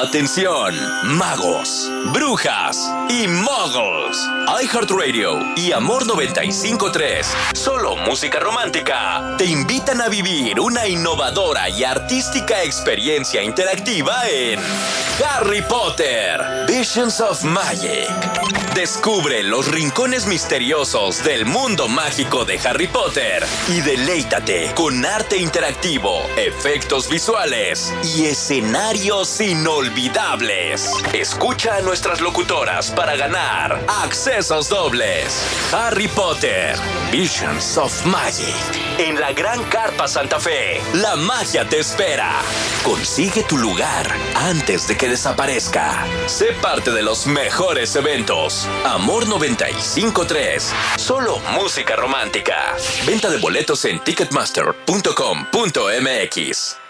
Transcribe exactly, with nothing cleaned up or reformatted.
Atención, magos, brujas y muggles. iHeartRadio y Amor noventa y cinco punto tres, solo música romántica, te invitan a vivir una innovadora y artística experiencia interactiva en Harry Potter, Visions of Magic. Descubre los rincones misteriosos del mundo mágico de Harry Potter y deleítate con arte interactivo, efectos visuales y escenarios inolvidables. Escucha a nuestras locutoras para ganar accesos dobles. Harry Potter, Visions of Magic. En la Gran Carpa Santa Fe, la magia te espera. Consigue tu lugar antes de que desaparezca. Sé parte de los mejores eventos. Amor noventa y cinco punto tres. Solo música romántica. Venta de boletos en ticketmaster punto com punto m x.